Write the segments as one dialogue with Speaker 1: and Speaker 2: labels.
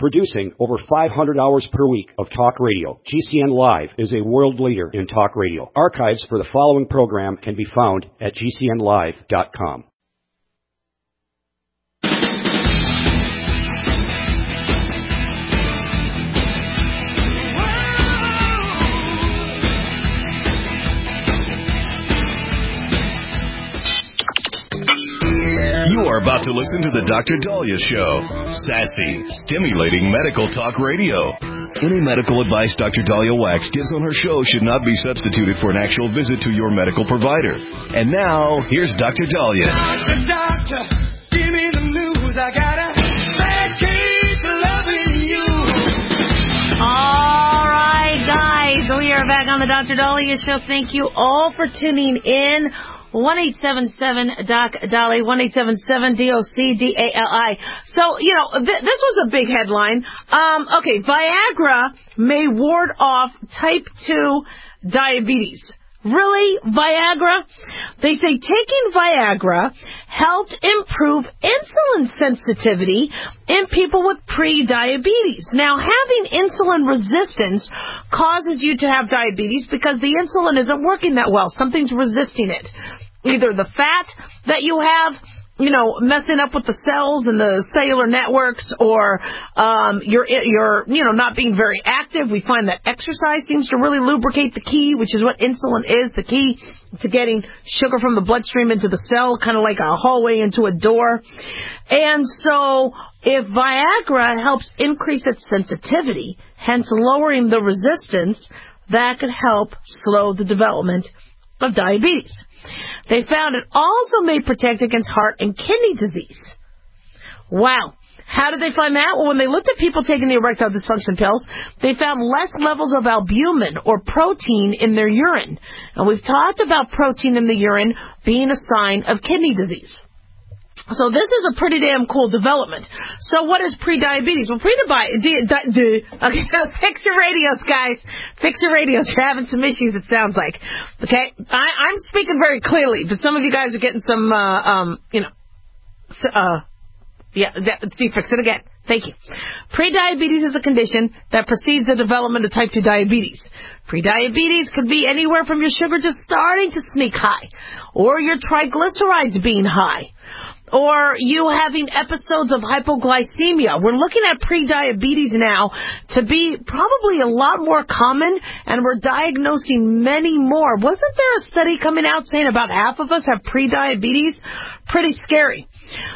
Speaker 1: Producing over 500 hours per week of talk radio, GCN Live is a world leader in talk radio. Archives for the following program can be found at GCNlive.com.
Speaker 2: You are about to listen to the Dr. Daliah Show. Sassy, stimulating medical talk radio. Any medical advice Dr. Daliah Wax gives on her show should not be substituted for an actual visit to your medical provider. And now, here's Dr. Daliah.
Speaker 3: Doctor, give me the news. I got a bad case of loving you.
Speaker 4: All right, guys. We are back on the Dr. Daliah Show. Thank you all for tuning in. 1-877-DOC-DALI, 1-877-DOC-DALI. So, this was a big headline. Okay, Viagra may ward off type 2 diabetes. Really? Viagra? They say taking Viagra helped improve insulin sensitivity in people with pre-diabetes. Now, having insulin resistance causes you to have diabetes because the insulin isn't working that well. Something's resisting it. Either the fat that you have, messing up with the cells and the cellular networks, or you're not being very active. We find that exercise seems to really lubricate the key, which is what insulin is, the key to getting sugar from the bloodstream into the cell, kind of like a hallway into a door. And so if Viagra helps increase its sensitivity, hence lowering the resistance, that could help slow the development of diabetes. They found it also may protect against heart and kidney disease. Wow. How did they find that? Well, when they looked at people taking the erectile dysfunction pills, they found less levels of albumin or protein in their urine. And we've talked about protein in the urine being a sign of kidney disease. So this is a pretty damn cool development. So what is pre-diabetes? Well, okay, fix your radios, guys. Fix your radios. You're having some issues, it sounds like. Okay? I'm speaking very clearly, but some of you guys are getting some, fix it again. Thank you. Pre-diabetes is a condition that precedes the development of type 2 diabetes. Pre-diabetes could be anywhere from your sugar just starting to sneak high, or your triglycerides being high, or you having episodes of hypoglycemia. We're looking at pre-diabetes now to be probably a lot more common, and we're diagnosing many more. Wasn't there a study coming out saying about half of us have pre-diabetes? Pretty scary.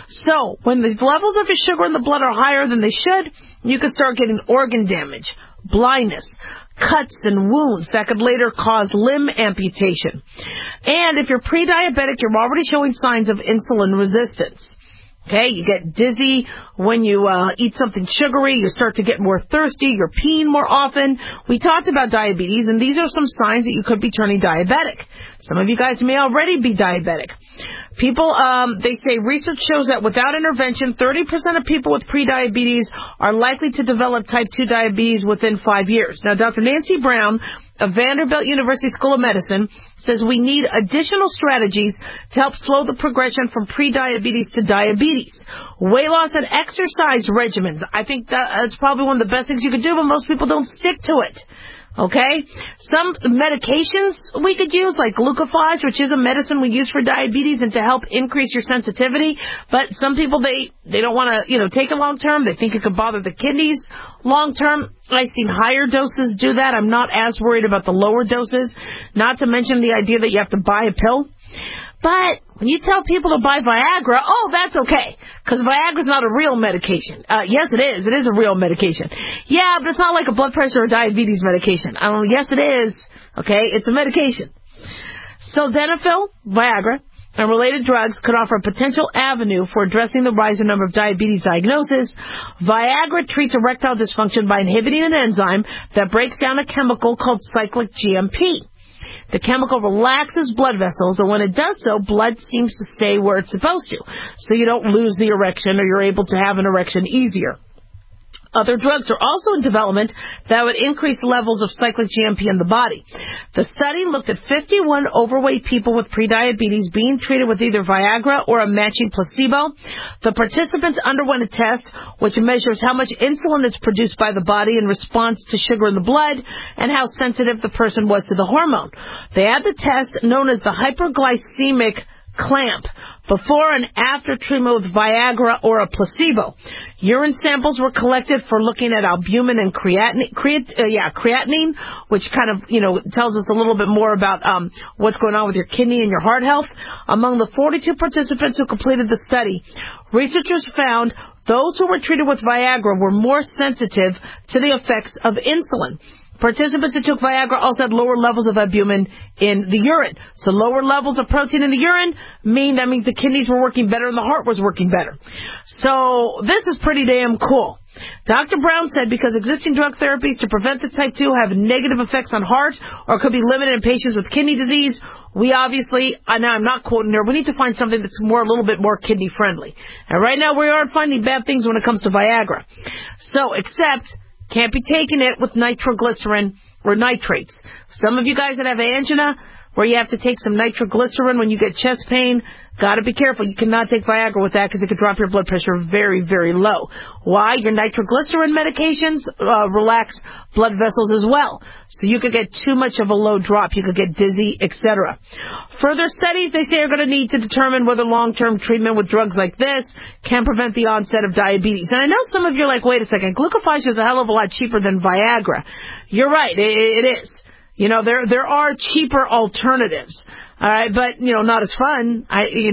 Speaker 4: So when the levels of your sugar in the blood are higher than they should, you can start getting organ damage, blindness, cuts and wounds that could later cause limb amputation. And if you're pre-diabetic, you're already showing signs of insulin resistance. Okay, you get dizzy when you eat something sugary. You start to get more thirsty. You're peeing more often. We talked about diabetes, and these are some signs that you could be turning diabetic. Some of you guys may already be diabetic. People, they say research shows that without intervention, 30% of people with prediabetes are likely to develop type 2 diabetes within 5 years. Now, Dr. Nancy Brown of Vanderbilt University School of Medicine says we need additional strategies to help slow the progression from prediabetes to diabetes. Weight loss and exercise regimens. I think that's probably one of the best things you could do, but most people don't stick to it. Okay? Some medications we could use, like glucophage, which is a medicine we use for diabetes and to help increase your sensitivity. But some people, they don't want to, take it long term. They think it could bother the kidneys long term. I've seen higher doses do that. I'm not as worried about the lower doses. Not to mention the idea that you have to buy a pill. But when you tell people to buy Viagra, oh, that's okay, because Viagra's not a real medication. Yes, it is. It is a real medication. Yeah, but it's not like a blood pressure or diabetes medication. Yes, it is. Okay, it's a medication. Sildenafil, Viagra, and related drugs could offer a potential avenue for addressing the rising number of diabetes diagnoses. Viagra treats erectile dysfunction by inhibiting an enzyme that breaks down a chemical called cyclic GMP. The chemical relaxes blood vessels, and when it does so, blood seems to stay where it's supposed to, so you don't lose the erection or you're able to have an erection easier. Other drugs are also in development that would increase levels of cyclic GMP in the body. The study looked at 51 overweight people with prediabetes being treated with either Viagra or a matching placebo. The participants underwent a test which measures how much insulin is produced by the body in response to sugar in the blood and how sensitive the person was to the hormone. They had the test known as the hyperglycemic clamp before and after treatment with Viagra or a placebo. Urine samples were collected for looking at albumin and creatinine, which kind of, tells us a little bit more about what's going on with your kidney and your heart health. Among the 42 participants who completed the study, researchers found those who were treated with Viagra were more sensitive to the effects of insulin. Participants who took Viagra also had lower levels of albumin in the urine. So lower levels of protein in the urine means the kidneys were working better and the heart was working better. So this is pretty damn cool. Dr. Brown said because existing drug therapies to prevent this type 2 have negative effects on heart or could be limited in patients with kidney disease, we obviously, now I'm not quoting her, we need to find something that's a little bit more kidney friendly. And right now we aren't finding bad things when it comes to Viagra. So, except can't be taking it with nitroglycerin or nitrates. Some of you guys that have angina, where you have to take some nitroglycerin when you get chest pain, got to be careful. You cannot take Viagra with that because it could drop your blood pressure very, very low. Why? Your nitroglycerin medications relax blood vessels as well. So you could get too much of a low drop. You could get dizzy, etc. Further studies, they say, are going to need to determine whether long-term treatment with drugs like this can prevent the onset of diabetes. And I know some of you are like, wait a second, glucophage is a hell of a lot cheaper than Viagra. You're right, it is. There are cheaper alternatives. All right, but, not as fun, And maybe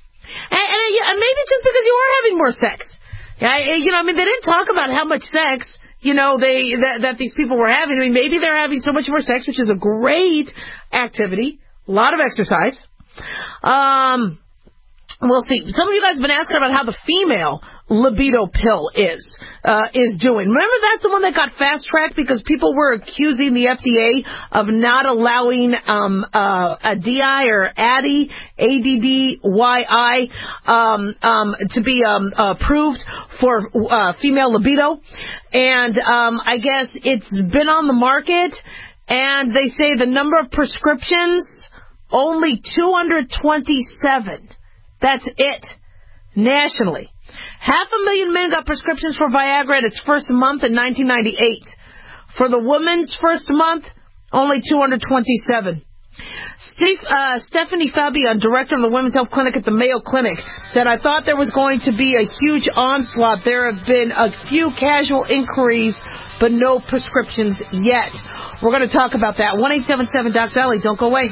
Speaker 4: just because you are having more sex. They didn't talk about how much sex, that these people were having. Maybe they're having so much more sex, which is a great activity, a lot of exercise. We'll see. Some of you guys have been asking about how the female libido pill is doing. Remember that's the one that got fast-tracked because people were accusing the FDA of not allowing a DI or ADDY, ADDYI, to be approved for female libido. And I guess it's been on the market, and they say the number of prescriptions, only 227. That's it, nationally. 500,000 men got prescriptions for Viagra at its first month in 1998. For the woman's first month, only 227. Stephanie Fabian, director of the Women's Health Clinic at the Mayo Clinic, said, I thought there was going to be a huge onslaught. There have been a few casual inquiries, but no prescriptions yet. We're going to talk about that. 1-877-DOC-DOLLY. Don't go away.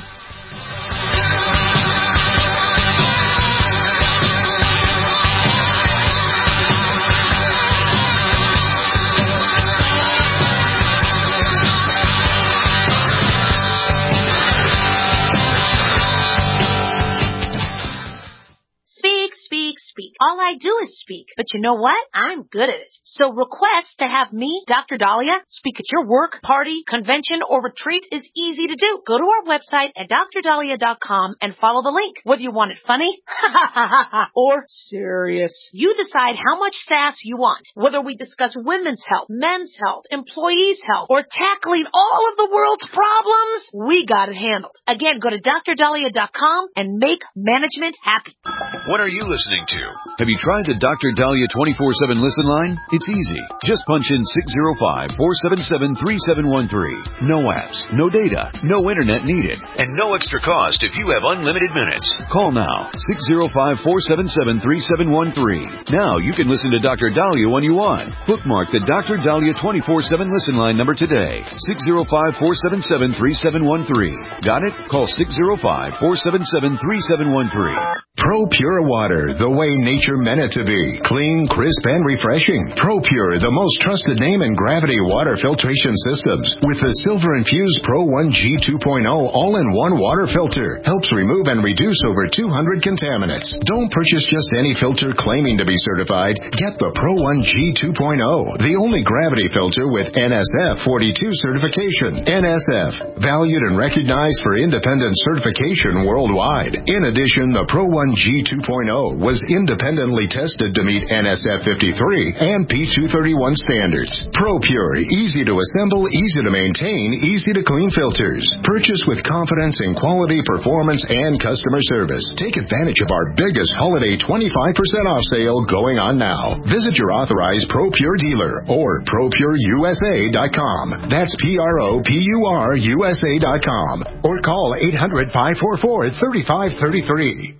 Speaker 5: Speak. All I do is speak. But you know what? I'm good at it. So request to have me, Dr. Dahlia, speak at your work, party, convention, or retreat is easy to do. Go to our website at drdahlia.com and follow the link. Whether you want it funny, or serious, you decide how much sass you want. Whether we discuss women's health, men's health, employees' health, or tackling all of the world's problems, we got it handled. Again, go to drdahlia.com and make management happy.
Speaker 2: What are you listening to? Have you tried the Dr. Dahlia 24/7 listen line? It's easy. Just punch in 605-477-3713. No apps, no data, no internet needed, and no extra cost if you have unlimited minutes. Call now, 605-477-3713. Now you can listen to Dr. Dahlia when you want. Bookmark the Dr. Dahlia 24/7 listen line number today, 605-477-3713. Got it? Call 605-477-3713.
Speaker 6: ProPure water, the way nature meant it to be. Clean, crisp, and refreshing. ProPure, the most trusted name in gravity water filtration systems. With the silver-infused Pro 1G 2.0 all-in-one water filter. Helps remove and reduce over 200 contaminants. Don't purchase just any filter claiming to be certified. Get the Pro 1G 2.0, the only gravity filter with NSF 42 certification. NSF, valued and recognized for independent certification worldwide. In addition, the Pro 1G 2.0 was independently finally tested to meet NSF 53 and P231 standards. ProPure, easy to assemble, easy to maintain, easy to clean filters. Purchase with confidence in quality, performance, and customer service. Take advantage of our biggest holiday 25% off sale going on now. Visit your authorized ProPure dealer or ProPureUSA.com. That's ProPureUSA.com. Or call 800-544-3533.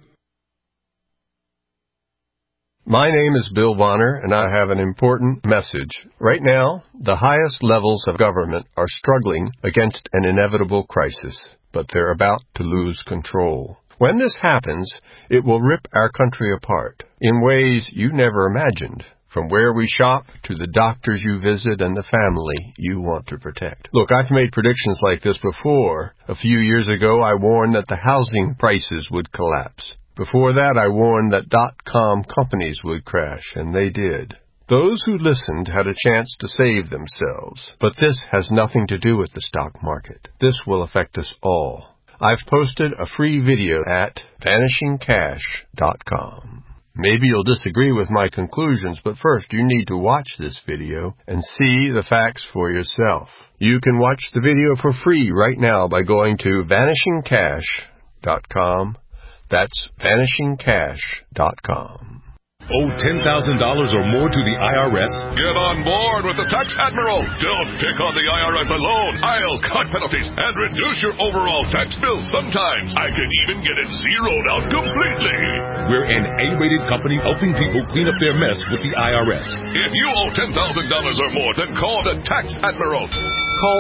Speaker 7: My name is Bill Bonner, and I have an important message. Right now, the highest levels of government are struggling against an inevitable crisis, but they're about to lose control. When this happens, it will rip our country apart in ways you never imagined, from where we shop to the doctors you visit and the family you want to protect. Look, I've made predictions like this before. A few years ago, I warned that the housing prices would collapse. Before that, I warned that .com companies would crash, and they did. Those who listened had a chance to save themselves. But this has nothing to do with the stock market. This will affect us all. I've posted a free video at vanishingcash.com. Maybe you'll disagree with my conclusions, but first you need to watch this video and see the facts for yourself. You can watch the video for free right now by going to vanishingcash.com. That's vanishingcash.com.
Speaker 8: Owe $10,000 or more to the IRS? Get on board with the Tax Admiral. Don't pick on the IRS alone. I'll cut penalties and reduce your overall tax bill. Sometimes I can even get it zeroed out completely. We're an A-rated company helping people clean up their mess with the IRS. If you owe $10,000 or more, then call the Tax Admiral.
Speaker 9: Call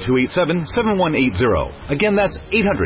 Speaker 9: 800-287-7180. Again, that's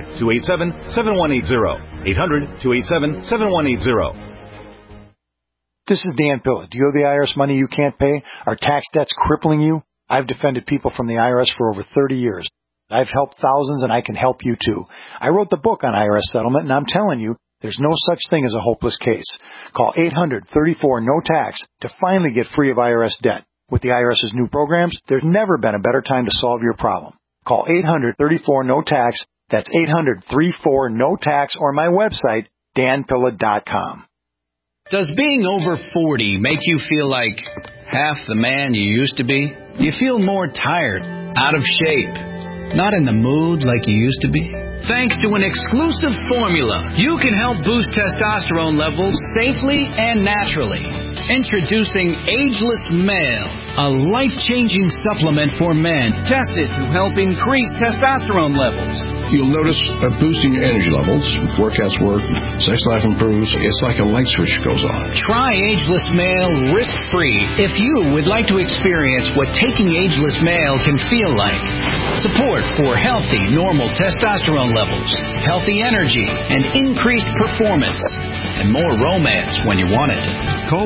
Speaker 9: 800-287-7180. 800-287-7180.
Speaker 10: This is Dan Pilla. Do you owe the IRS money you can't pay? Are tax debts crippling you? I've defended people from the IRS for over 30 years. I've helped thousands, and I can help you too. I wrote the book on IRS settlement, and I'm telling you, there's no such thing as a hopeless case. Call 800-34-NO-TAX to finally get free of IRS debt. With the IRS's new programs, there's never been a better time to solve your problem. Call 800-34-NO-TAX. That's 800-34-NO-TAX, or my website, danpilla.com.
Speaker 11: Does being over 40 make you feel like half the man you used to be? Do you feel more tired, out of shape, not in the mood like you used to be? Thanks to an exclusive formula, you can help boost testosterone levels safely and naturally. Introducing Ageless Male, a life-changing supplement for men tested to help increase testosterone levels.
Speaker 12: You'll notice a boost in your energy levels, workouts work, sex life improves. It's like a light switch goes on.
Speaker 11: Try Ageless Male risk-free if you would like to experience what taking Ageless Male can feel like. Support for healthy, normal testosterone levels, healthy energy, and increased performance, and more romance when you want it.
Speaker 13: Call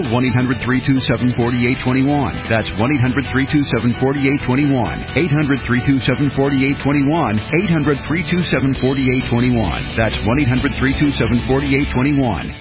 Speaker 13: 1-800-327-4821. That's 1-800-327-4821. 800-327-4821. 800-327-4821. That's 1-800-327-4821.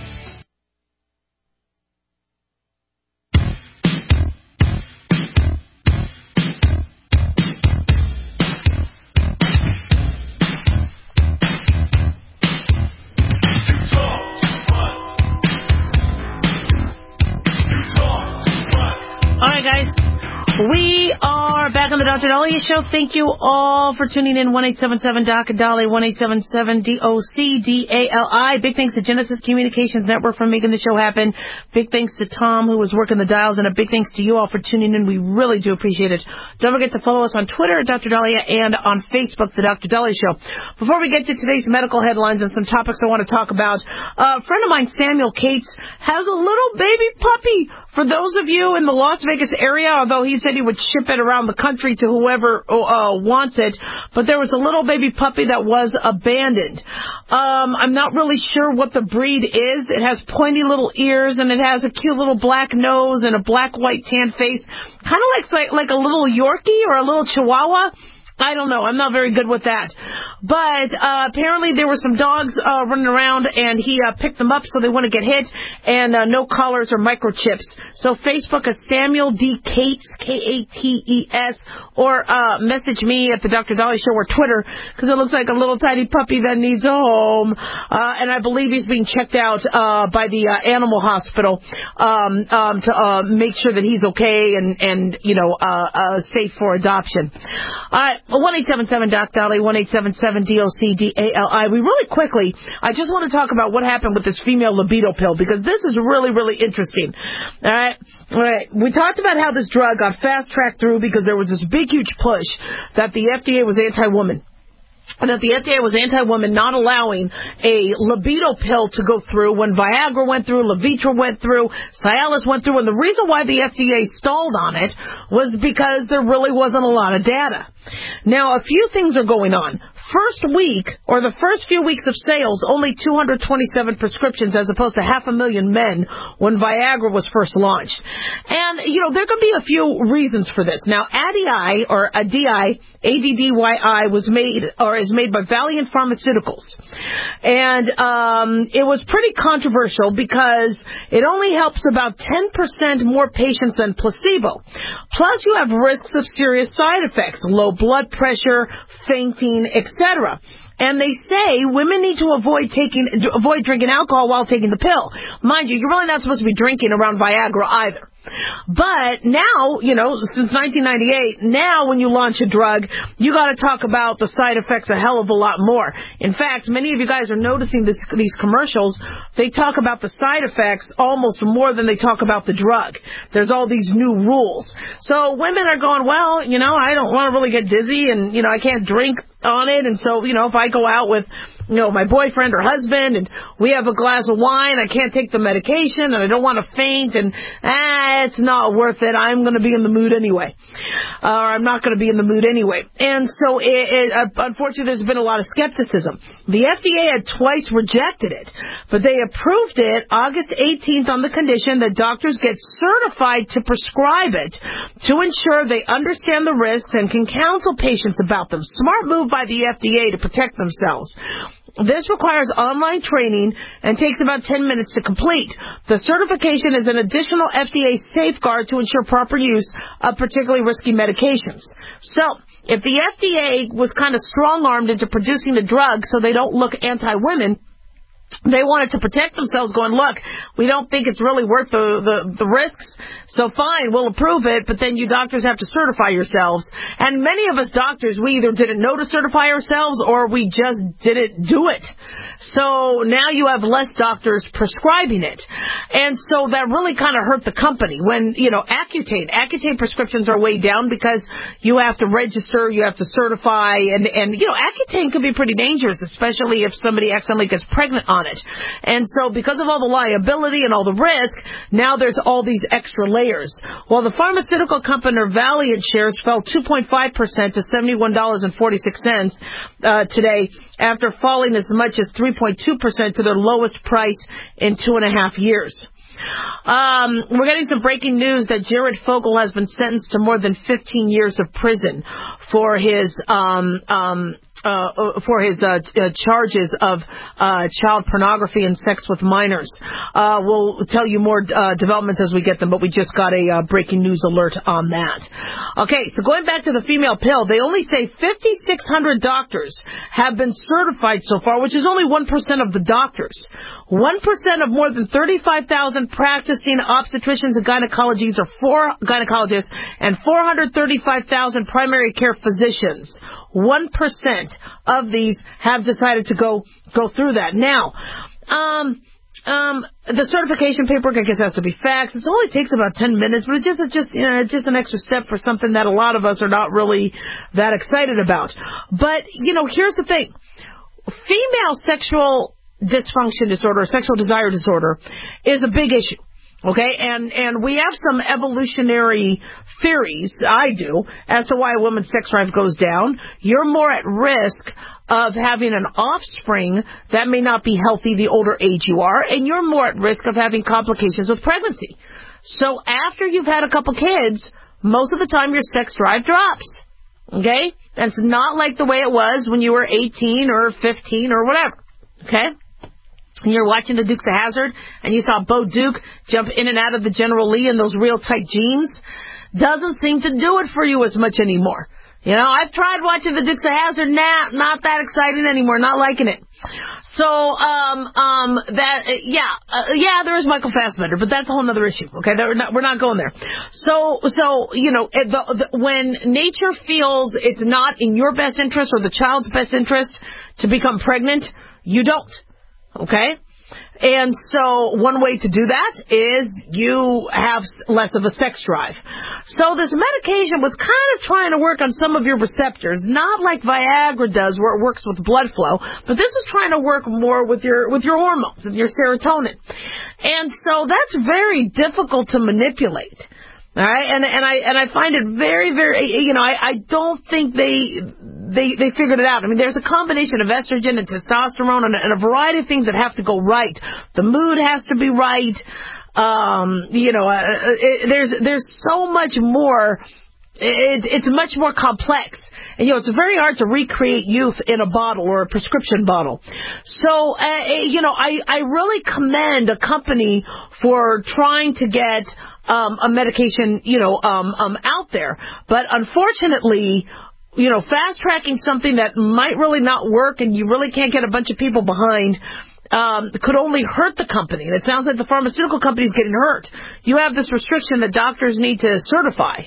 Speaker 4: We are back on the Dr. Daliah Show. Thank you all for tuning in. 1-877-DOC-DALI, 1-877-DOC-DALI. Big thanks to Genesis Communications Network for making the show happen. Big thanks to Tom, who was working the dials, and a big thanks to you all for tuning in. We really do appreciate it. Don't forget to follow us on Twitter at Dr. Daliah and on Facebook, The Dr. Daliah Show. Before we get to today's medical headlines and some topics I want to talk about, a friend of mine, Samuel Cates, has a little baby puppy. For those of you in the Las Vegas area, although he said he would ship it around the country to whoever wants it, but there was a little baby puppy that was abandoned. I'm not really sure what the breed is. It has pointy little ears, and it has a cute little black nose and a black, white, tan face, kind of like a little Yorkie or a little Chihuahua. I don't know. I'm not very good with that. But apparently there were some dogs running around, and he picked them up so they wouldn't get hit, and no collars or microchips. So Facebook is Samuel D. Cates, Kates, or message me at the Dr. Dahlia Show or Twitter, because it looks like a little tiny puppy that needs a home. And I believe he's being checked out by the animal hospital to make sure that he's okay and safe for adoption. 1-877-DOC-DALI, 1-877-DOC-DALI. We really quickly, I just want to talk about what happened with this female libido pill, because this is really, really interesting. All right. We talked about how this drug got fast-tracked through because there was this big, huge push that the FDA was anti-woman. And that the FDA was anti-woman, not allowing a libido pill to go through when Viagra went through, Levitra went through, Cialis went through. And the reason why the FDA stalled on it was because there really wasn't a lot of data. Now, a few things are going on. First week, or the first few weeks of sales, only 227 prescriptions as opposed to 500,000 men when Viagra was first launched. And, there could be a few reasons for this. Now, ADDI, or ADDI, ADDYI, was made, or is made by Valiant Pharmaceuticals. And it was pretty controversial because it only helps about 10% more patients than placebo. Plus, you have risks of serious side effects, low blood pressure, fainting, etc. And they say women need to avoid drinking alcohol while taking the pill. Mind you, you're really not supposed to be drinking around Viagra either. But now, since 1998, now when you launch a drug, you got to talk about the side effects a hell of a lot more. In fact, many of you guys are noticing these commercials. They talk about the side effects almost more than they talk about the drug. There's all these new rules. So women are going, well, I don't want to really get dizzy, and, I can't drink on it. And so, if I go out with, my boyfriend or husband and we have a glass of wine, I can't take the medication and I don't want to faint, and it's not worth it. I'm going to be in the mood anyway. Or I'm not going to be in the mood anyway. And so unfortunately there's been a lot of skepticism. The FDA had twice rejected it, but they approved it August 18th on the condition that doctors get certified to prescribe it to ensure they understand the risks and can counsel patients about them. Smart move by the FDA to protect themselves. This requires online training and takes about 10 minutes to complete. The certification is an additional FDA safeguard to ensure proper use of particularly risky medications. So, if the FDA was kind of strong-armed into producing the drug so they don't look anti-women, they wanted to protect themselves, going, look, we don't think it's really worth the risks, so fine, we'll approve it, but then you doctors have to certify yourselves. And many of us doctors, we either didn't know to certify ourselves or we just didn't do it. So now you have less doctors prescribing it. And so that really kind of hurt the company. When, Accutane prescriptions are way down because you have to register, you have to certify, and Accutane can be pretty dangerous, especially if somebody accidentally gets pregnant on it. And so because of all the liability and all the risk, now there's all these extra layers. Well, the pharmaceutical company Valiant shares fell 2.5% to $71.46 today, after falling as much as 3.2% to their lowest price in 2.5 years. We're getting some breaking news that Jared Fogle has been sentenced to more than 15 years of prison for his charges of child pornography and sex with minors. We'll tell you more developments as we get them, but we just got a breaking news alert on that. Okay, so going back to the female pill, they only say 5,600 doctors have been certified so far, which is only 1% of the doctors. 1% of more than 35,000 practicing obstetricians and gynecologists and 435,000 primary care physicians. 1% of these have decided to go through that. Now, the certification paperwork, I guess, has to be faxed. It only takes about 10 minutes, but it's just an extra step for something that a lot of us are not really that excited about. But, here's the thing. Female sexual dysfunction disorder, sexual desire disorder, is a big issue. Okay, and we have some evolutionary theories, I do, as to why a woman's sex drive goes down. You're more at risk of having an offspring that may not be healthy the older age you are, and you're more at risk of having complications with pregnancy. So after you've had a couple kids, most of the time your sex drive drops. Okay? That's not like the way it was when you were 18 or 15 or whatever. Okay? And you're watching the Dukes of Hazzard, and you saw Bo Duke jump in and out of the General Lee in those real tight jeans. Doesn't seem to do it for you as much anymore. You know, I've tried watching the Dukes of Hazzard. Not that exciting anymore. Not liking it. So, there is Michael Fassbender, but that's a whole other issue. Okay, we're not going there. So you know, when nature feels it's not in your best interest or the child's best interest to become pregnant, you don't. Okay? And so one way to do that is you have less of a sex drive. So this medication was kind of trying to work on some of your receptors, not like Viagra does where it works with blood flow, but this was trying to work more with your hormones and your serotonin. And so that's very difficult to manipulate. All right, and I find it very, very, you know, I don't think they figured it out. I mean, there's a combination of estrogen and testosterone and a variety of things that have to go right. The mood has to be right. You know, there's so much more. It's much more complex. And, you know, it's very hard to recreate youth in a bottle or a prescription bottle. So, you know, I really commend a company for trying to get a medication, you know, out there. But unfortunately, you know, fast-tracking something that might really not work and you really can't get a bunch of people behind could only hurt the company. And it sounds like the pharmaceutical company is getting hurt. You have this restriction that doctors need to certify.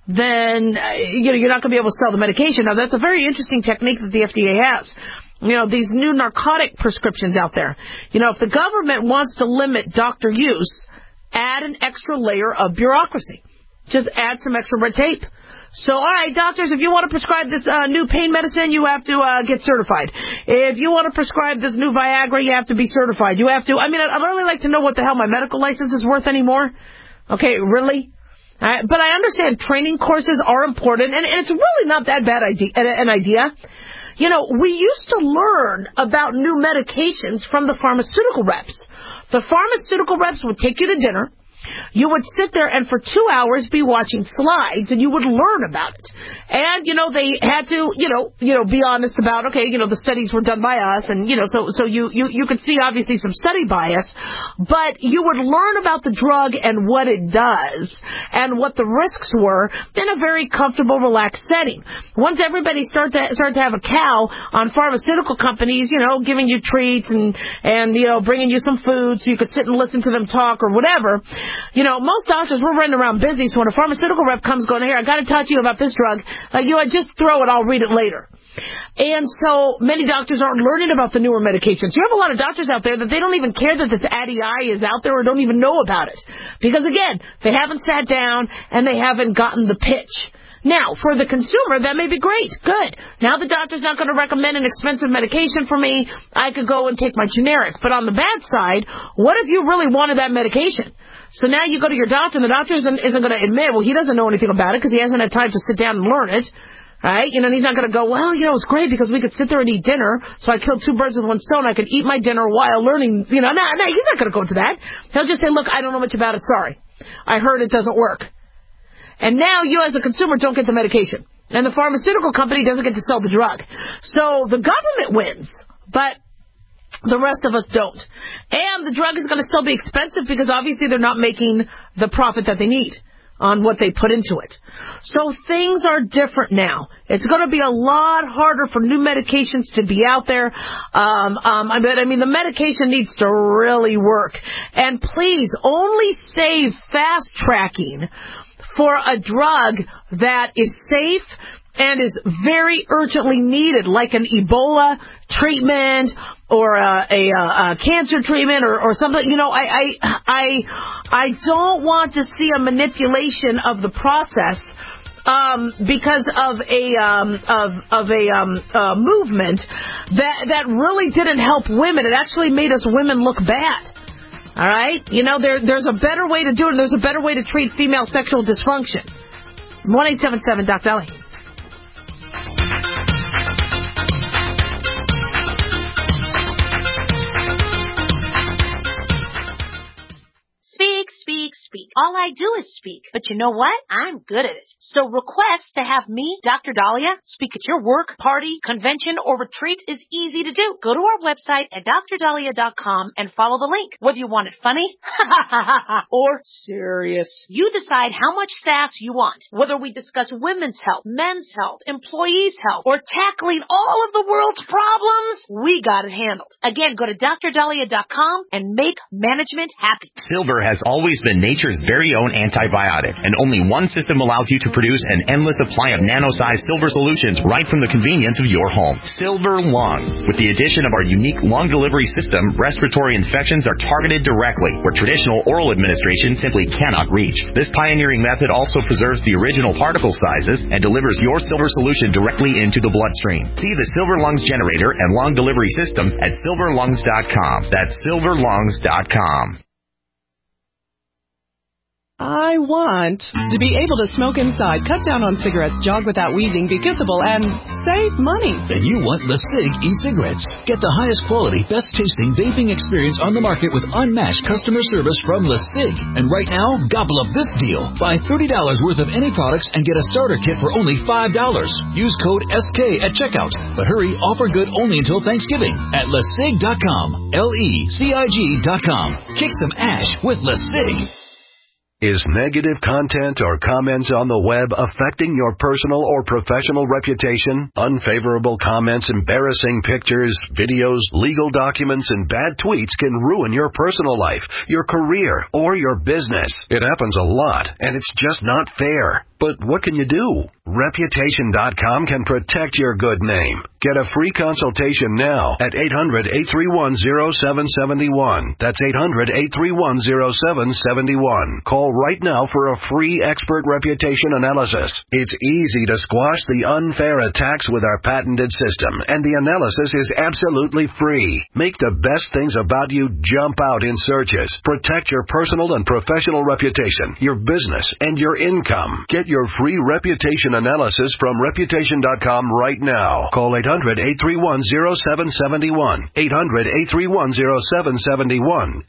Speaker 4: Then, you know, you're not going to be able to sell the medication. Now, that's a very interesting technique that the FDA has. You know, these new narcotic prescriptions out there. You know, if the government wants to limit doctor use, add an extra layer of bureaucracy. Just add some extra red tape. So, all right, doctors, if you want to prescribe this new pain medicine, you have to get certified. If you want to prescribe this new Viagra, you have to be certified. You have to, I mean, I'd really like to know what the hell my medical license is worth anymore. Okay, really? But I understand training courses are important, and it's really not that bad an idea. You know, we used to learn about new medications from the pharmaceutical reps. The pharmaceutical reps would take you to dinner. You would sit there and for 2 hours be watching slides, and you would learn about it. And, you know, they had to, you know, be honest about, okay, you know, the studies were done by us, and, you know, so you could see obviously some study bias, but you would learn about the drug and what it does and what the risks were in a very comfortable, relaxed setting. Once everybody started to have a cow on pharmaceutical companies, you know, giving you treats and you know, bringing you some food so you could sit and listen to them talk or whatever. You know, most doctors, we're running around busy, so when a pharmaceutical rep comes going, here, I got to talk to you about this drug, you know, just throw it, I'll read it later. And so many doctors aren't learning about the newer medications. You have a lot of doctors out there that they don't even care that this ADI is out there or don't even know about it. Because, again, they haven't sat down and they haven't gotten the pitch. Now, for the consumer, that may be great. Good. Now the doctor's not going to recommend an expensive medication for me. I could go and take my generic. But on the bad side, what if you really wanted that medication? So now you go to your doctor, and the doctor isn't going to admit, well, he doesn't know anything about it because he hasn't had time to sit down and learn it. Right? You know, and he's not going to go, well, you know, it's great because we could sit there and eat dinner, so I killed 2 birds with 1 stone. I could eat my dinner while learning. You know, no, he's not going to go into that. He'll just say, look, I don't know much about it. Sorry. I heard it doesn't work. And now you as a consumer don't get the medication. And the pharmaceutical company doesn't get to sell the drug. So the government wins, but the rest of us don't. And the drug is going to still be expensive because obviously they're not making the profit that they need on what they put into it. So things are different now. It's going to be a lot harder for new medications to be out there. I mean, the medication needs to really work. And please, only save fast-tracking for a drug that is safe and is very urgently needed, like an Ebola treatment or a cancer treatment or something. You know, I don't want to see a manipulation of the process because of a movement that really didn't help women. It actually made us women look bad. All right? You know, there's a better way to do it, and there's a better way to treat female sexual dysfunction. 1-877-DOC-DOLLY.
Speaker 5: Speak, speak, speak. All I do is speak. But you know what? I'm good at it. So request to have me, Dr. Dahlia, speak at your work, party, convention, or retreat is easy to do. Go to our website at drdahlia.com and follow the link. Whether you want it funny or serious, you decide how much sass you want. Whether we discuss women's health, men's health, employees' health, or tackling all of the world's problems, we got it handled. Again, go to drdahlia.com and make management happy.
Speaker 9: Silver has always been nature's very own antibiotic, and only one system allows you to produce an endless supply of nano-sized silver solutions right from the convenience of your home. Silver Lungs. With the addition of our unique lung delivery system, respiratory infections are targeted directly, where traditional oral administration simply cannot reach. This pioneering method also preserves the original particle sizes and delivers your silver solution directly into the bloodstream. See the Silver Lungs generator and lung delivery system at silverlungs.com. That's silverlungs.com.
Speaker 13: I want to be able to smoke inside, cut down on cigarettes, jog without wheezing, be kissable, and save money.
Speaker 14: Then you want LeSig e-cigarettes. Get the highest quality, best-tasting vaping experience on the market with unmatched customer service from LeSig. And right now, gobble up this deal. Buy $30 worth of any products and get a starter kit for only $5. Use code SK at checkout. But hurry, offer good only until Thanksgiving at LeSig.com. LeCig.com. Kick some ash with LeSig.
Speaker 6: Is negative content or comments on the web affecting your personal or professional reputation? Unfavorable comments, embarrassing pictures, videos, legal documents, and bad tweets can ruin your personal life, your career, or your business. It happens a lot, and it's just not fair. But what can you do? Reputation.com can protect your good name. Get a free consultation now at 800-831-0771. That's 800-831-0771. Call right now for a free expert reputation analysis. It's easy to squash the unfair attacks with our patented system, and the analysis is absolutely free. Make the best things about you jump out in searches. Protect your personal and professional reputation, your business, and your income. Get your free reputation analysis from Reputation.com right now. Call 800-831-0771. 800-831-0771.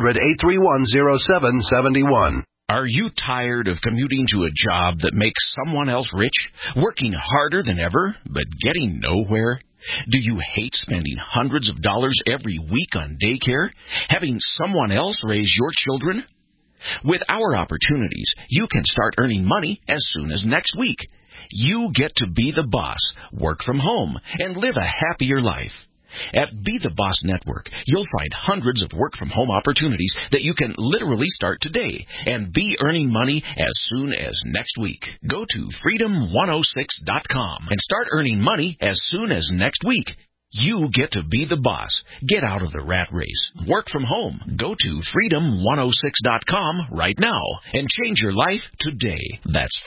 Speaker 6: 800-831-0771.
Speaker 15: Are you tired of commuting to a job that makes someone else rich, working harder than ever, but getting nowhere? Do you hate spending hundreds of dollars every week on daycare, having someone else raise your children? With our opportunities, you can start earning money as soon as next week. You get to be the boss, work from home, and live a happier life. At Be the Boss Network, you'll find hundreds of work-from-home opportunities that you can literally start today and be earning money as soon as next week. Go to freedom106.com and start earning money as soon as next week. You get to be the boss. Get out of the rat race. Work from home. Go to freedom106.com right now and change your life today. That's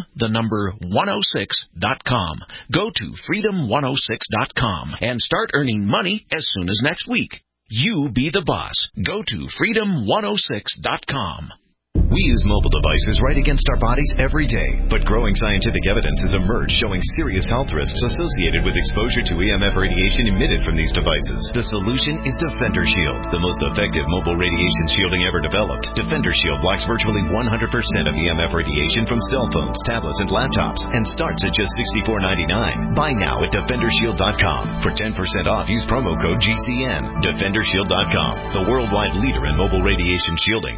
Speaker 15: freedom106.com. Go to freedom106.com and start earning money as soon as next week. You be the boss. Go to freedom106.com.
Speaker 2: We use mobile devices right against our bodies every day, but growing scientific evidence has emerged showing serious health risks associated with exposure to EMF radiation emitted from these devices. The solution is Defender Shield, the most effective mobile radiation shielding ever developed. Defender Shield blocks virtually 100% of EMF radiation from cell phones, tablets, and laptops, and starts at just $64.99. Buy now at DefenderShield.com. For 10% off, use promo code GCN. DefenderShield.com, the worldwide leader in mobile radiation shielding.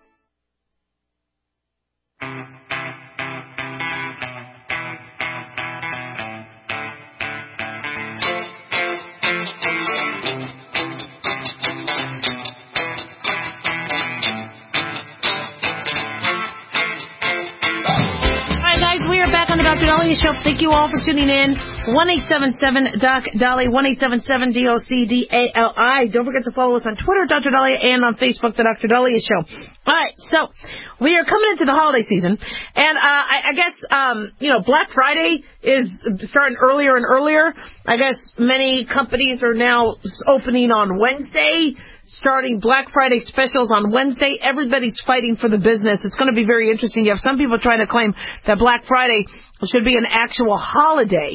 Speaker 4: Dr. Dahlia Show. Thank you all for tuning in. 1-877-DOC-DALI, 1-877-DOC-DALI. Don't forget to follow us on Twitter, Dr. Dahlia, and on Facebook, The Dr. Dahlia Show. All right, so we are coming into the holiday season, and I guess, Black Friday is starting earlier and earlier. I guess many companies are now opening on Wednesday, starting Black Friday specials on Wednesday. Everybody's fighting for the business. It's going to be very interesting. You have some people trying to claim that Black Friday should be an actual holiday.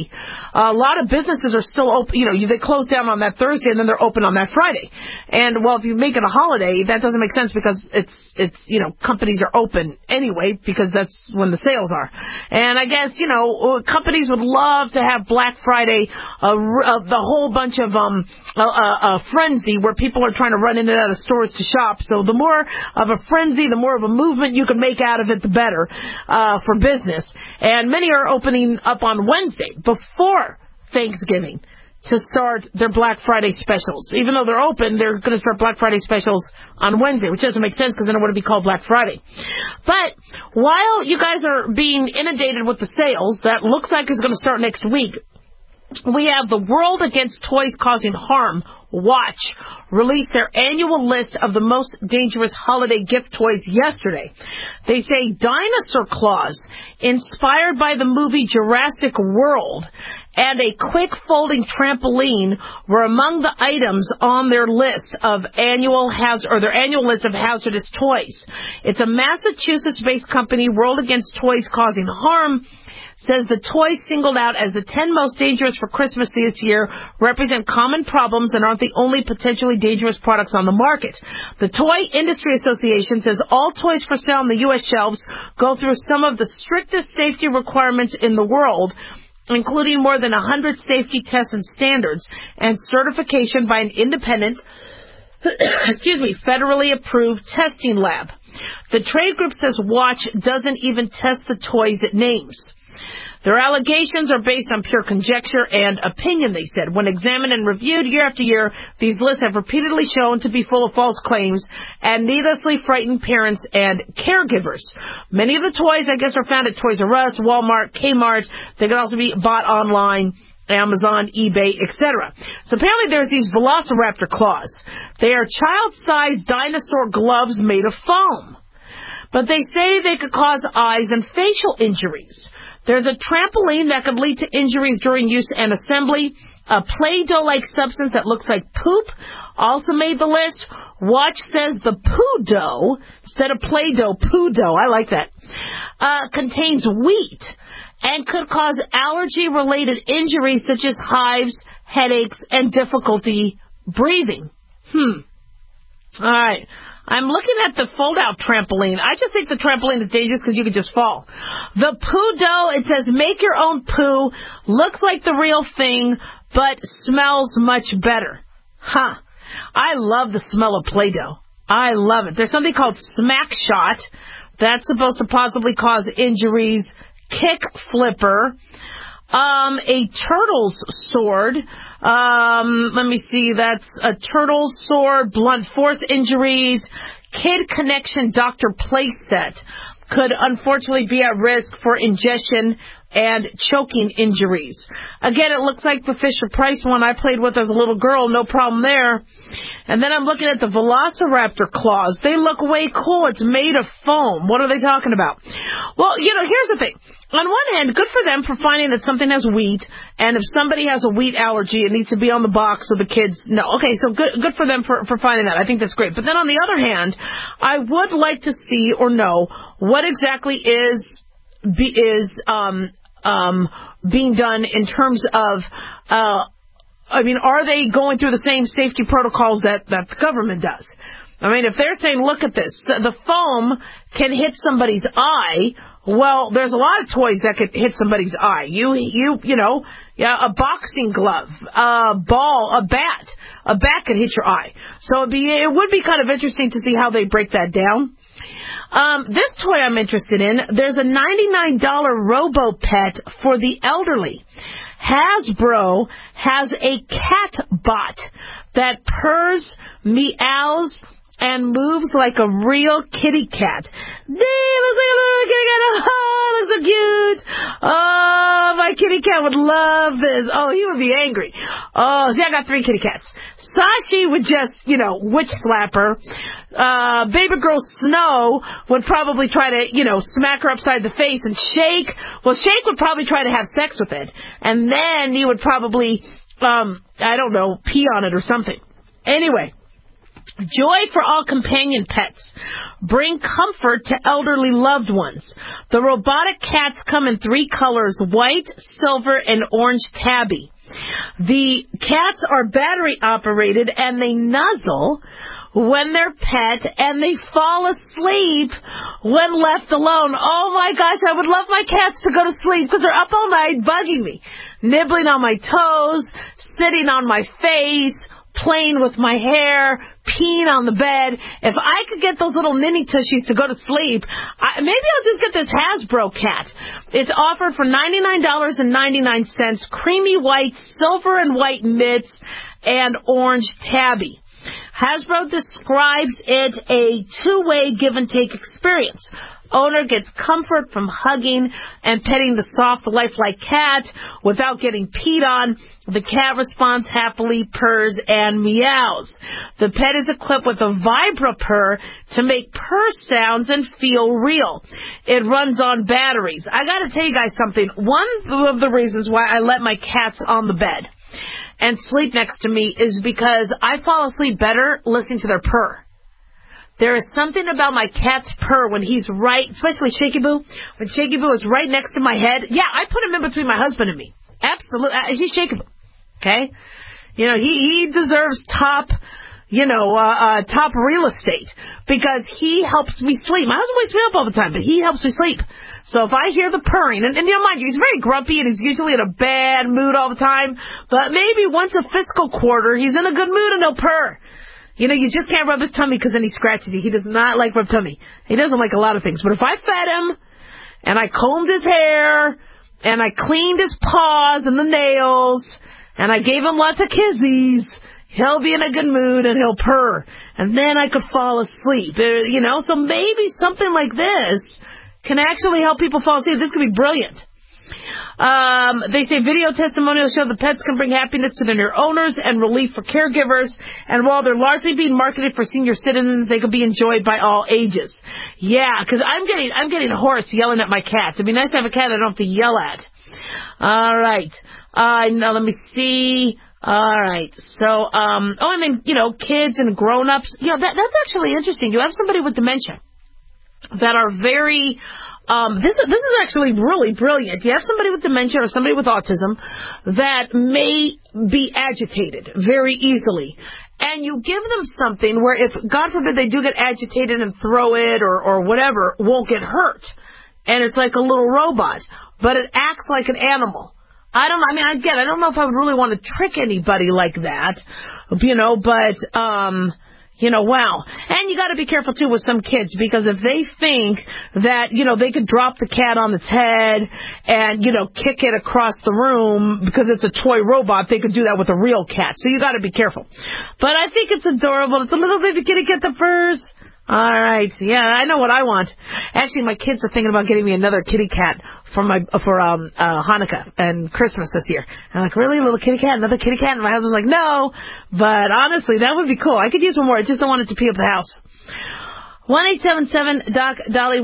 Speaker 4: a lot of businesses are still open. They close down on that Thursday and then they're open on that Friday. And, well, if you make it a holiday, that doesn't make sense because it's companies are open anyway because that's when the sales are. And I guess, companies would love to have Black Friday, the whole bunch of a frenzy where people are trying to run in and out of stores to shop. So the more of a frenzy, the more of a movement you can make out of it, the better for business. And many are opening up on Wednesday before Thanksgiving to start their Black Friday specials. Even though they're open, they're going to start Black Friday specials on Wednesday, which doesn't make sense because then it wouldn't be called Black Friday. But while you guys are being inundated with the sales, that looks like is going to start next week, we have the World Against Toys Causing Harm Watch released their annual list of the most dangerous holiday gift toys yesterday. They say dinosaur claws, inspired by the movie Jurassic World, and a quick folding trampoline were among the items on their list of their annual list of hazardous toys. It's a Massachusetts-based company, World Against Toys Causing Harm, says the toys singled out as the 10 most dangerous for Christmas this year represent common problems and aren't the only potentially dangerous products on the market. The Toy Industry Association says all toys for sale on the U.S. shelves go through some of the strictest safety requirements in the world, including more than 100 safety tests and standards and certification by an independent, federally approved testing lab. The trade group says Watch doesn't even test the toys it names. Their allegations are based on pure conjecture and opinion, they said. When examined and reviewed year after year, these lists have repeatedly shown to be full of false claims and needlessly frighten parents and caregivers. Many of the toys, I guess, are found at Toys R Us, Walmart, Kmart. They can also be bought online, Amazon, eBay, etc. So apparently there's these Velociraptor claws. They are child-sized dinosaur gloves made of foam. But they say they could cause eyes and facial injuries. There's a trampoline that could lead to injuries during use and assembly. A Play-Doh-like substance that looks like poop also made the list. Watch says the poo dough, instead of Play-Doh, poo dough, I like that, contains wheat and could cause allergy-related injuries such as hives, headaches, and difficulty breathing. All right. I'm looking at the fold-out trampoline. I just think the trampoline is dangerous because you could just fall. The poo dough, it says make your own poo, looks like the real thing, but smells much better. I love the smell of Play-Doh. I love it. There's something called Smack Shot. That's supposed to possibly cause injuries. Kick Flipper. A turtle's sword. Let me see. That's a turtle's sword, blunt force injuries. Kid Connection Dr. Playset could unfortunately be at risk for ingestion and choking injuries. Again, it looks like the Fisher-Price one I played with as a little girl. No problem there. And then I'm looking at the Velociraptor claws. They look way cool. It's made of foam. What are they talking about? Well, here's the thing. On one hand, good for them for finding that something has wheat, and if somebody has a wheat allergy, it needs to be on the box so the kids know. Okay, so good for them for finding that. I think that's great. But then on the other hand, I would like to see or know what exactly is being done in terms of, are they going through the same safety protocols that the government does? I mean, if they're saying, look at this, the foam can hit somebody's eye, well, there's a lot of toys that could hit somebody's eye. A boxing glove, a ball, a bat. A bat could hit your eye. So it would be kind of interesting to see how they break that down. This toy I'm interested in, there's a $99 Robo-Pet for the elderly. Hasbro has a cat bot that purrs, meows, and moves like a real kitty cat. Looks like a little kitty cat. Oh, looks so cute. Oh, my kitty cat would love this. Oh, he would be angry. Oh, see, I got 3 kitty cats. Sashi would just, witch slap her. Baby girl Snow would probably try to, smack her upside the face. And Shake would probably try to have sex with it. And then he would probably, pee on it or something. Anyway. Joy for all companion pets. Bring comfort to elderly loved ones. The robotic cats come in 3 colors, white, silver, and orange tabby. The cats are battery operated and they nuzzle when they're pet and they fall asleep when left alone. Oh my gosh, I would love my cats to go to sleep because they're up all night bugging me, nibbling on my toes, sitting on my face, playing with my hair, peeing on the bed. If I could get those little ninny tushies to go to sleep, maybe I'll just get this Hasbro cat. It's offered for $99.99, creamy white, silver and white mitts, and orange tabby. Hasbro describes it a two-way give-and-take experience. Owner gets comfort from hugging and petting the soft, lifelike cat without getting peed on. The cat responds happily, purrs, and meows. The pet is equipped with a VibraPurr to make purr sounds and feel real. It runs on batteries. I got to tell you guys something. One of the reasons why I let my cats on the bed and sleep next to me is because I fall asleep better listening to their purr. There is something about my cat's purr when he's right, especially Shaky Boo. When Shaky Boo is right next to my head. Yeah, I put him in between my husband and me. Absolutely. He's Shaky Boo. Okay? You know, he deserves top real estate because he helps me sleep. My husband wakes me up all the time, but he helps me sleep. So if I hear the purring, and mind you, he's very grumpy and he's usually in a bad mood all the time, but maybe once a fiscal quarter, he's in a good mood and he'll purr. You know, you just can't rub his tummy because then he scratches you. He does not like rub tummy. He doesn't like a lot of things. But if I fed him and I combed his hair and I cleaned his paws and the nails and I gave him lots of kisses, he'll be in a good mood and he'll purr. And then I could fall asleep. So maybe something like this can actually help people fall asleep. This could be brilliant. They say video testimonials show the pets can bring happiness to their new owners and relief for caregivers. And while they're largely being marketed for senior citizens, they can be enjoyed by all ages. Yeah, because I'm getting hoarse yelling at my cats. It'd be nice to have a cat I don't have to yell at. All right. Now let me see. All right. So, kids and grown-ups. That's actually interesting. You have somebody with dementia that are very... This is actually really brilliant. You have somebody with dementia or somebody with autism that may be agitated very easily. And you give them something where if, God forbid, they do get agitated and throw it or whatever, won't get hurt. And it's like a little robot. But it acts like an animal. I don't know if I would really want to trick anybody like that. Wow. And you got to be careful, too, with some kids, because if they think that, they could drop the cat on its head and, kick it across the room because it's a toy robot, they could do that with a real cat. So you got to be careful. But I think it's adorable. It's a little baby kitty cat, the furs. All right. Yeah, I know what I want. Actually, my kids are thinking about getting me another kitty cat for Hanukkah and Christmas this year. And I'm like, really? A little kitty cat? Another kitty cat? And my husband's like, no. But honestly, that would be cool. I could use one more. I just don't want it to pee up the house. 1-877-DOC-DOLLY,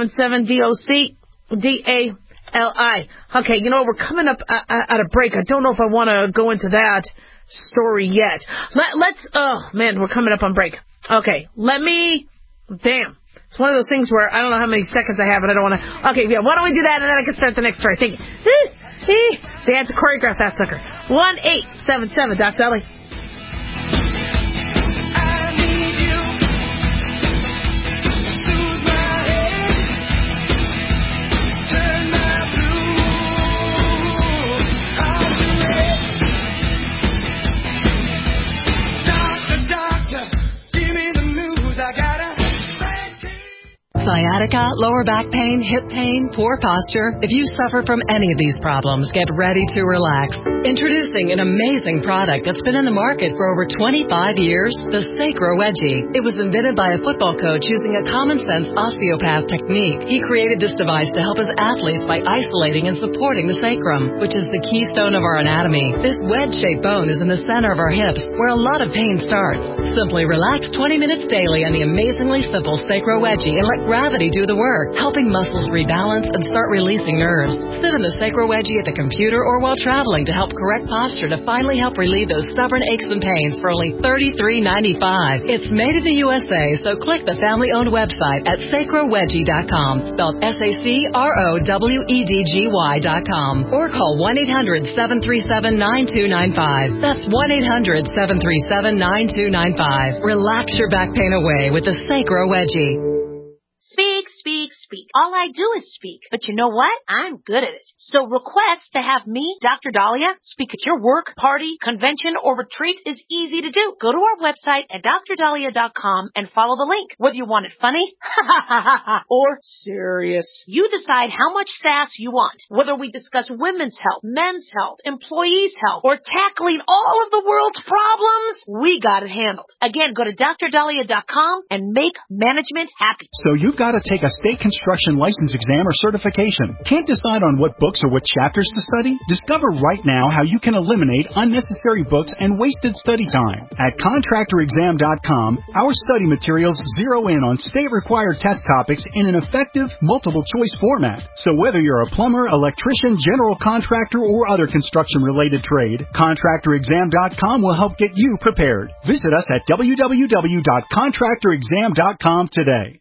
Speaker 4: 1-877-DOC-DALI. Okay, we're coming up at a break. I don't know if I want to go into that story yet. We're coming up on break. Okay, it's one of those things where I don't know how many seconds I have, and I don't want to... Okay, yeah, why don't we do that, and then I can start the next story. Thank you. See, I had to choreograph that sucker. 1-877-DOC-DOLLY.
Speaker 16: Sciatica, lower back pain, hip pain, poor posture. If you suffer from any of these problems, get ready to relax. Introducing an amazing product that's been in the market for over 25 years, the Sacro Wedgie. It was invented by a football coach using a common-sense osteopath technique. He created this device to help his athletes by isolating and supporting the sacrum, which is the keystone of our anatomy. This wedge-shaped bone is in the center of our hips, where a lot of pain starts. Simply relax 20 minutes daily on the amazingly simple Sacro Wedgie and let gravity do the work, helping muscles rebalance and start releasing nerves. Sit in the Sacro Wedgie at the computer or while traveling to help correct posture to finally help relieve those stubborn aches and pains for only $33.95. It's made in the USA, so click the family-owned website at sacrowedgie.com, spelled SACROWEDGY.com, or call 1-800-737-9295. That's 1-800-737-9295. Relax your back pain away with the Sacro Wedgie.
Speaker 5: Speak, speak, speak. All I do is speak. But you know what? I'm good at it. So request to have me, Dr. Dahlia, speak at your work, party, convention, or retreat is easy to do. Go to our website at drdahlia.com and follow the link. Whether you want it funny, or serious, you decide how much sass you want. Whether we discuss women's health, men's health, employees' health, or tackling all of the world's problems, we got it handled. Again, go to drdahlia.com and make management happy.
Speaker 17: So you've got to take a state construction license exam or certification. Can't decide on what books or what chapters to study? Discover right now how you can eliminate unnecessary books and wasted study time. At contractorexam.com, our study materials zero in on state-required test topics in an effective, multiple-choice format. So whether you're a plumber, electrician, general contractor, or other construction-related trade, contractorexam.com will help get you prepared. Visit us at www.contractorexam.com today.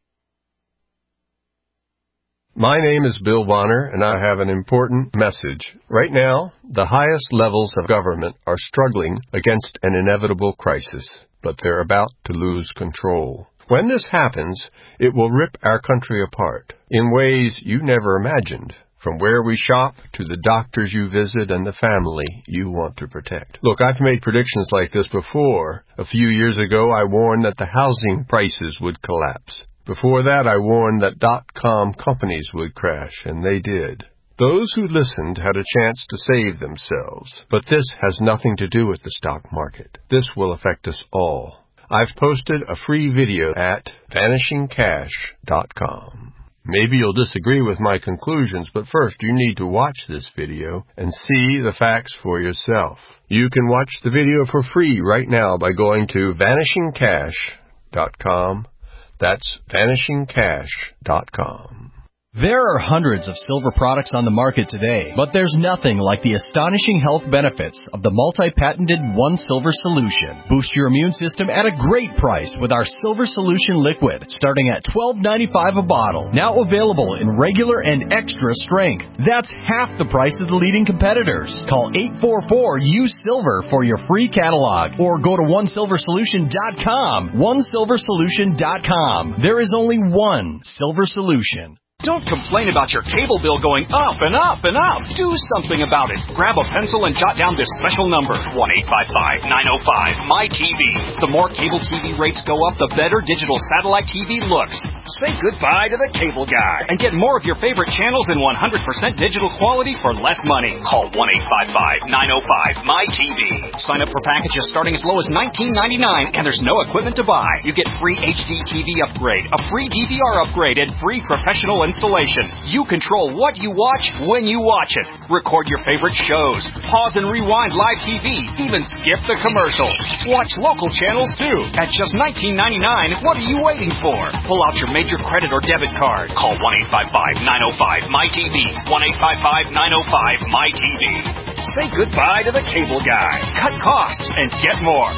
Speaker 7: My name is Bill Bonner, and I have an important message. Right now, the highest levels of government are struggling against an inevitable crisis, but they're about to lose control. When this happens, it will rip our country apart in ways you never imagined, from where we shop to the doctors you visit and the family you want to protect. Look, I've made predictions like this before. A few years ago, I warned that the housing prices would collapse. Before that, I warned that .com companies would crash, and they did. Those who listened had a chance to save themselves. But this has nothing to do with the stock market. This will affect us all. I've posted a free video at vanishingcash.com. Maybe you'll disagree with my conclusions, but first you need to watch this video and see the facts for yourself. You can watch the video for free right now by going to vanishingcash.com. That's vanishingcash.com.
Speaker 18: There are hundreds of silver products on the market today, but there's nothing like the astonishing health benefits of the multi-patented One Silver Solution. Boost your immune system at a great price with our Silver Solution Liquid, starting at $12.95 a bottle. Now available in regular and extra strength. That's half the price of the leading competitors. Call 844-USILVER for your free catalog, or go to OneSilverSolution.com. OneSilverSolution.com. There is only one Silver Solution.
Speaker 19: Don't complain about your cable bill going up and up and up. Do something about it. Grab a pencil and jot down this special number, 1-855-905-MY-TV. The more cable TV rates go up, the better digital satellite TV looks. Say goodbye to the cable guy and get more of your favorite channels in 100% digital quality for less money. Call 1-855-905-MY-TV. Sign up for packages starting as low as $19.99, and there's no equipment to buy. You get free HD TV upgrade, a free DVR upgrade, and free professional installation. You control what you watch when you watch it. Record your favorite shows. Pause and rewind live TV. Even skip the commercials. Watch local channels too. At just $19.99, what are you waiting for? Pull out your major credit or debit card. Call 1-855-905-MY-TV. 1-855-905-MY-TV. Say goodbye to the cable guy. Cut costs and get more.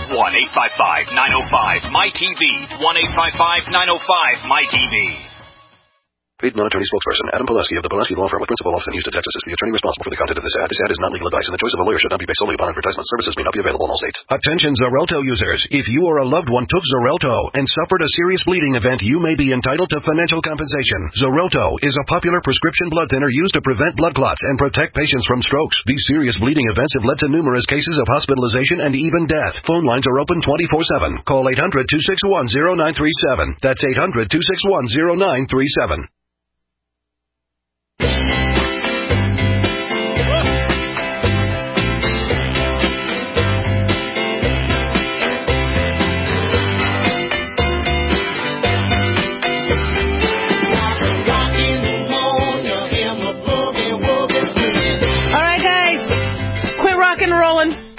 Speaker 19: 1-855-905-MY-TV. 1-855-905-MY-TV.
Speaker 20: Paid non-attorney spokesperson Adam Pileski of the Pileski Law Firm with principal office in Houston, Texas is the attorney responsible for the content of this ad. This ad is not legal advice, and the choice of a lawyer should not be based solely upon advertisement. Services may not be available in all states.
Speaker 6: Attention Xarelto users. If you or a loved one took Xarelto and suffered a serious bleeding event, you may be entitled to financial compensation. Xarelto is a popular prescription blood thinner used to prevent blood clots and protect patients from strokes. These serious bleeding events have led to numerous cases of hospitalization and even death. Phone lines are open 24/7. Call 800-261-0937. That's 800-261-0937.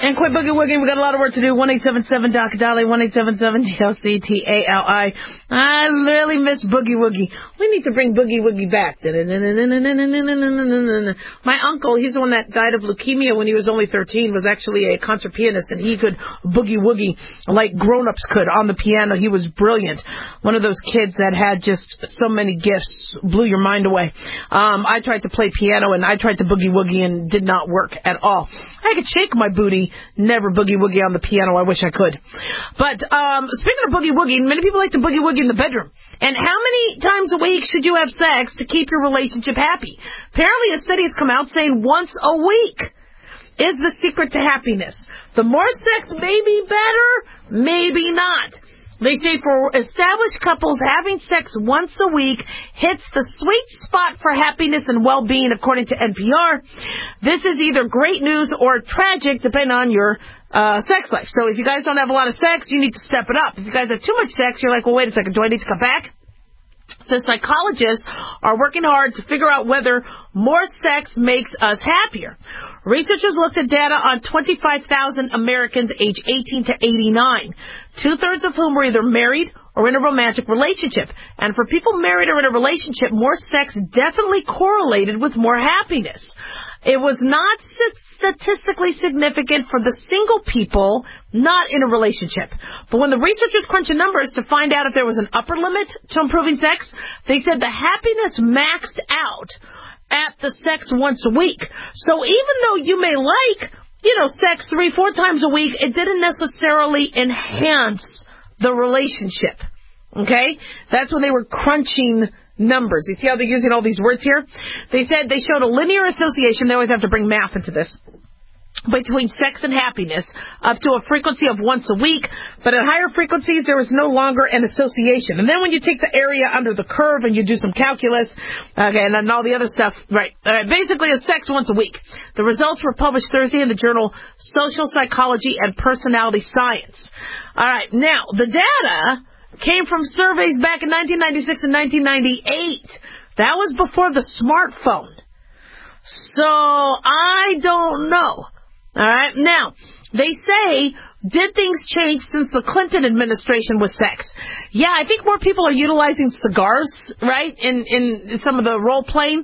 Speaker 4: And quit boogie woogie. We got a lot of work to do. 1-877-DOC-DALI, 1-877-DOC-TALI. I really miss boogie woogie. We need to bring boogie woogie back. My uncle, he's the one that died of leukemia when he was only 13, was actually a concert pianist, and he could boogie woogie like grown-ups could on the piano. He was brilliant. One of those kids that had just so many gifts, blew your mind away. I tried to play piano, and I tried to boogie woogie, and did not work at all. I could shake my booty, never boogie woogie on the piano. I wish I could. But speaking of boogie woogie, many people like to boogie woogie in the bedroom. And how many times a week should you have sex to keep your relationship happy? Apparently a study has come out saying once a week is the secret to happiness. The more sex may be better, maybe not. They say for established couples, having sex once a week hits the sweet spot for happiness and well-being, according to NPR. This is either great news or tragic, depending on your sex life. So if you guys don't have a lot of sex, you need to step it up. If you guys have too much sex, you're like, well, wait a second, do I need to come back? So psychologists are working hard to figure out whether more sex makes us happier. Researchers looked at data on 25,000 Americans aged 18 to 89, 2/3 of whom were either married or in a romantic relationship. And for people married or in a relationship, more sex definitely correlated with more happiness. It was not statistically significant for the single people not in a relationship. But when the researchers crunched the numbers to find out if there was an upper limit to improving sex, they said the happiness maxed out at the sex once a week. So even though you may like, sex 3-4 times a week, it didn't necessarily enhance the relationship. Okay? That's when they were crunching numbers. You see how they're using all these words here? They said they showed a linear association. They always have to bring math into this. Between sex and happiness, up to a frequency of once a week, but at higher frequencies there is no longer an association. And then when you take the area under the curve and you do some calculus, okay, and then all the other stuff, right, basically a sex once a week. The results were published Thursday in the journal Social Psychology and Personality Science. All right, now, the data came from surveys back in 1996 and 1998. That was before the smartphone. So, I don't know. All right. Now, they say, did things change since the Clinton administration with sex? Yeah, I think more people are utilizing cigars, right, in some of the role playing.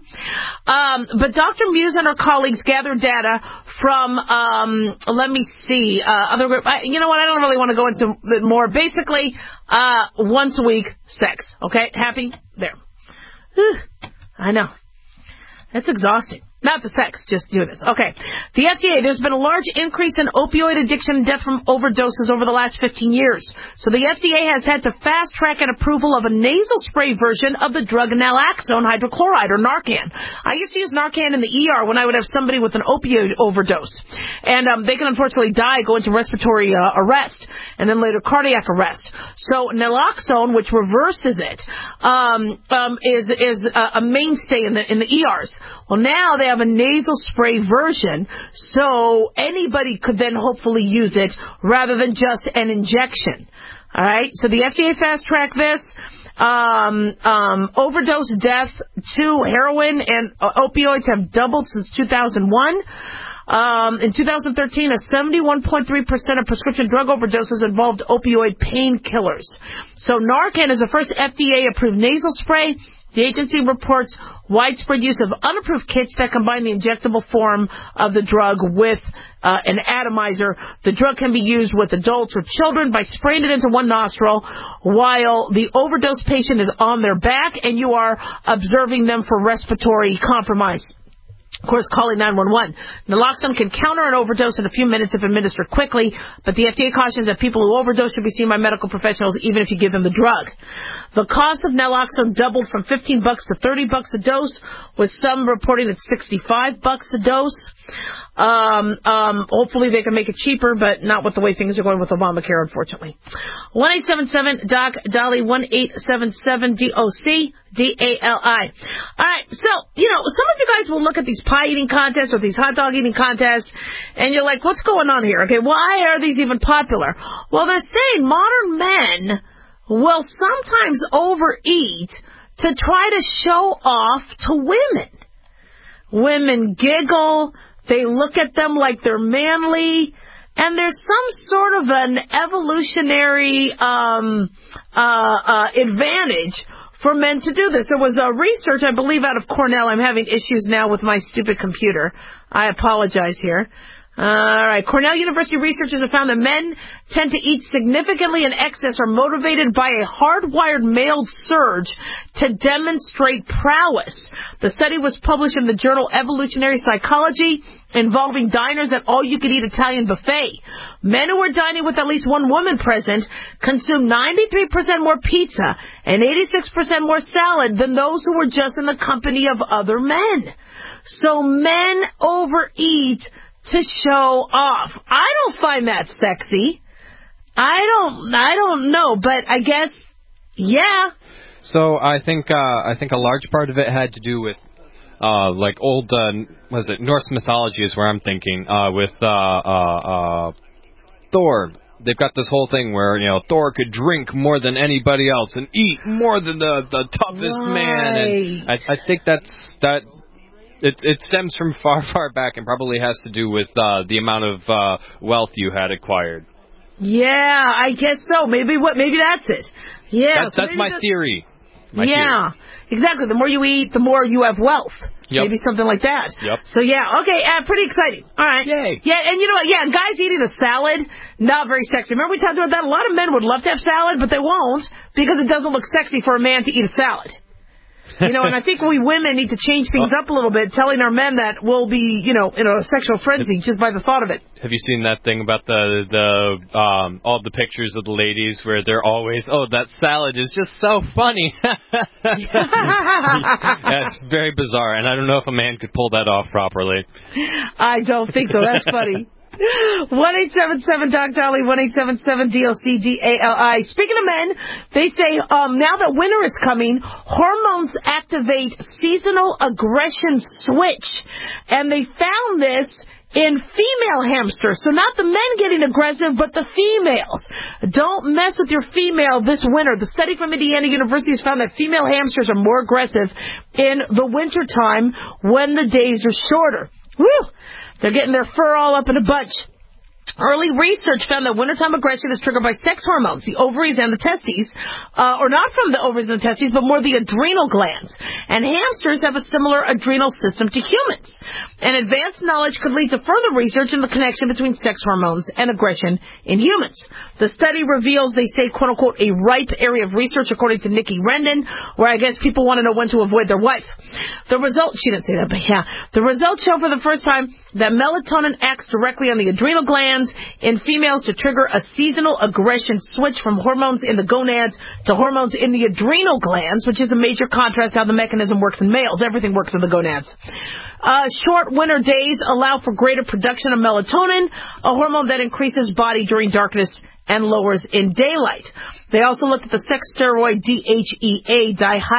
Speaker 4: But Dr. Muse and her colleagues gathered data from, let me see, other group. You know what? I don't really want to go into it more. Basically, once a week sex. Okay, happy there. I know. That's exhausting. Not the sex, just doing this. Okay. The FDA, there's been a large increase in opioid addiction and death from overdoses over the last 15 years. So the FDA has had to fast-track an approval of a nasal spray version of the drug naloxone hydrochloride, or Narcan. I used to use Narcan in the ER when I would have somebody with an opioid overdose. And they can unfortunately die, go into respiratory arrest, and then later cardiac arrest. So naloxone, which reverses it, is a mainstay in the ERs. Well, now they have a nasal spray version, so anybody could then hopefully use it rather than just an injection. All right, so the FDA fast-tracked this. Overdose death to heroin and opioids have doubled since 2001. In 2013, a 71.3% of prescription drug overdoses involved opioid painkillers. So Narcan is the first FDA-approved nasal spray. The agency reports widespread use of unapproved kits that combine the injectable form of the drug with an atomizer. The drug can be used with adults or children by spraying it into one nostril while the overdose patient is on their back and you are observing them for respiratory compromise. Of course, calling 911. Naloxone can counter an overdose in a few minutes if administered quickly, but the FDA cautions that people who overdose should be seen by medical professionals even if you give them the drug. The cost of naloxone doubled from $15 to $30 a dose, with some reporting it's $65 a dose. Hopefully they can make it cheaper, but not with the way things are going with Obamacare, unfortunately. 1-877-DOC-DALI, 1-877-DOC-DALI. Alright, so, some of you guys will look at these pie eating contests or these hot dog eating contests, and you're like, what's going on here? Okay, why are these even popular? Well, they're saying modern men will sometimes overeat to try to show off to women. Women giggle. They look at them like they're manly. And there's some sort of an evolutionary advantage for men to do this. There was a research, I believe, out of Cornell. I'm having issues now with my stupid computer. I apologize here. All right. Cornell University researchers have found that men tend to eat significantly in excess are motivated by a hardwired male surge to demonstrate prowess. The study was published in the journal Evolutionary Psychology involving diners at all-you-can-eat Italian buffet. Men who were dining with at least one woman present consumed 93% more pizza and 86% more salad than those who were just in the company of other men. So men overeat to show off. I don't find that sexy. I don't know, but I guess, yeah.
Speaker 21: So I think a large part of it had to do with like old Norse mythology is where I'm thinking with Thor. They've got this whole thing where Thor could drink more than anybody else and eat more than the toughest man, and I think that. It stems from far back and probably has to do with the amount of wealth you had acquired.
Speaker 4: Yeah, I guess so. Maybe that's it. Yeah,
Speaker 21: that's my theory.
Speaker 4: Exactly. The more you eat, the more you have wealth.
Speaker 21: Yep.
Speaker 4: Maybe something like that.
Speaker 21: Yep.
Speaker 4: So yeah, okay, pretty exciting. All right.
Speaker 21: Yay.
Speaker 4: Yeah, and you know what? Yeah, guys eating a salad, not very sexy. Remember we talked about that? A lot of men would love to have salad, but they won't because it doesn't look sexy for a man to eat a salad. And I think we women need to change things up a little bit, telling our men that we'll be, in a sexual frenzy just by the thought of it.
Speaker 21: Have you seen that thing about all the pictures of the ladies where they're always, that salad is just so funny. Yeah, it's very bizarre, and I don't know if a man could pull that off properly.
Speaker 4: I don't think so. That's funny. 1-877-DOC-DOLLY, 1-877-DOC-DALI. Speaking of men, they say now that winter is coming, hormones activate seasonal aggression switch. And they found this in female hamsters. So not the men getting aggressive, but the females. Don't mess with your female this winter. The study from Indiana University has found that female hamsters are more aggressive in the wintertime when the days are shorter. Woo! They're getting their fur all up in a bunch. Early research found that wintertime aggression is triggered by sex hormones, the ovaries and the testes, or not from the ovaries and the testes, but more the adrenal glands. And hamsters have a similar adrenal system to humans. And advanced knowledge could lead to further research in the connection between sex hormones and aggression in humans. The study reveals, they say, quote-unquote, a ripe area of research, according to Nikki Rendon, where I guess people want to know when to avoid their wife. The results, she didn't say that, but yeah. The results show for the first time that melatonin acts directly on the adrenal glands in females to trigger a seasonal aggression switch from hormones in the gonads to hormones in the adrenal glands, which is a major contrast to how the mechanism works in males. Everything works in the gonads. Short winter days allow for greater production of melatonin, a hormone that increases body during darkness and lowers in daylight. They also looked at the sex steroid DHEA,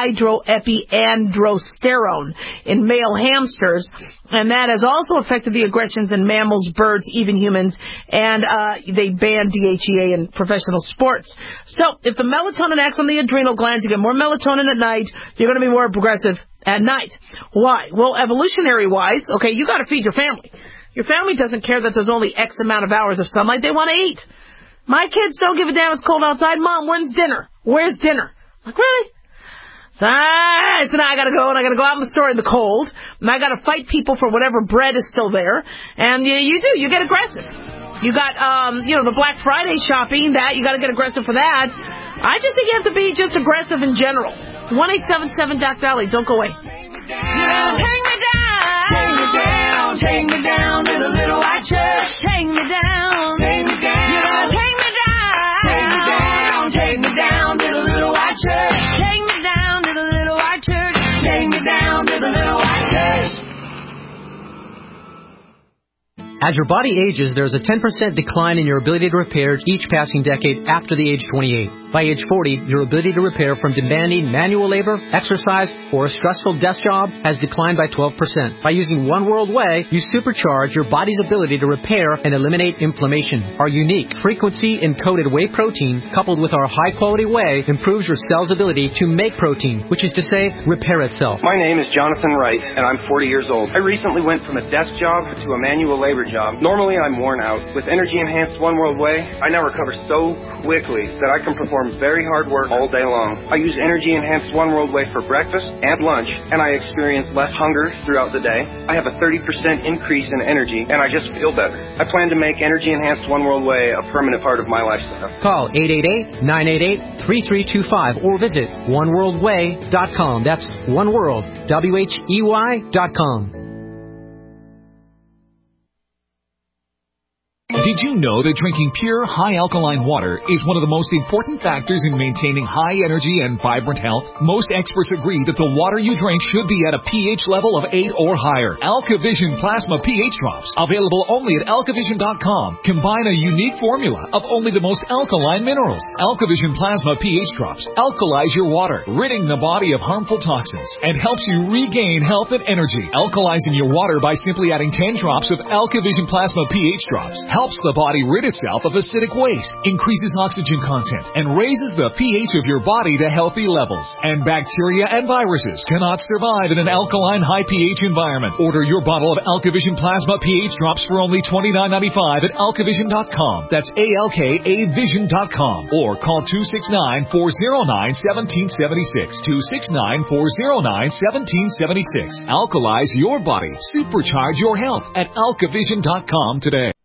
Speaker 4: dihydroepiandrosterone, in male hamsters, and that has also affected the aggressions in mammals, birds, even humans, and they banned DHEA in professional sports. So if the melatonin acts on the adrenal glands, you get more melatonin at night, you're going to be more aggressive at night. Why? Well, evolutionary-wise, okay, you got to feed your family. Your family doesn't care that there's only X amount of hours of sunlight. They want to eat. My kids don't give a damn it's cold outside. Mom, when's dinner? Where's dinner? I'm like, really? So now I gotta go, and I gotta go out in the store in the cold, and I gotta fight people for whatever bread is still there, and you get aggressive. You got, the Black Friday shopping, that, you gotta get aggressive for that. I just think you have to be just aggressive in general. 1-877-DOC-DOLLY, don't go away.
Speaker 3: Take me down, take me down, take me down to the little white church. Take me down, take me down, you gotta take me down, take me down, take me down to the little white church. Take me down to the little white church. Take me down to the little white church.
Speaker 22: As your body ages, there's a 10% decline in your ability to repair each passing decade after the age 28. By age 40, your ability to repair from demanding manual labor, exercise, or a stressful desk job has declined by 12%. By using One World Whey, you supercharge your body's ability to repair and eliminate inflammation. Our unique frequency-encoded whey protein, coupled with our high-quality whey, improves your cell's ability to make protein, which is to say, repair itself.
Speaker 23: My name is Jonathan Wright, and I'm 40 years old. I recently went from a desk job to a manual labor
Speaker 1: job. Normally, I'm worn out. With Energy Enhanced One World Way, I now recover so quickly that I can perform very hard work all day long. I use Energy Enhanced One World Way for breakfast and lunch, and I experience less hunger throughout the day. I have a 30% increase in energy, and I just feel better. I plan to make Energy Enhanced One World Way a permanent part of my lifestyle.
Speaker 22: Call 888-988-3325 or visit oneworldway.com. That's oneworld, WHEY.com.
Speaker 8: Did you know that drinking pure, high alkaline water is one of the most important factors in maintaining high energy and vibrant health? Most experts agree that the water you drink should be at a pH level of 8 or higher. AlkaVision Plasma pH Drops, available only at alkavision.com, combine a unique formula of only the most alkaline minerals. AlkaVision Plasma pH Drops alkalize your water, ridding the body of harmful toxins, and helps you regain health and energy. Alkalizing your water by simply adding 10 drops of AlkaVision Plasma pH Drops helps the body rid itself of acidic waste, increases oxygen content, and raises the pH of your body to healthy levels. And bacteria and viruses cannot survive in an alkaline high pH environment. Order your bottle of AlkaVision Plasma pH Drops for only $29.95 at alkavision.com. That's ALKAvision.com. Or call 269-409-1776. 269-409-1776. Alkalize your body. Supercharge your health at alkavision.com today.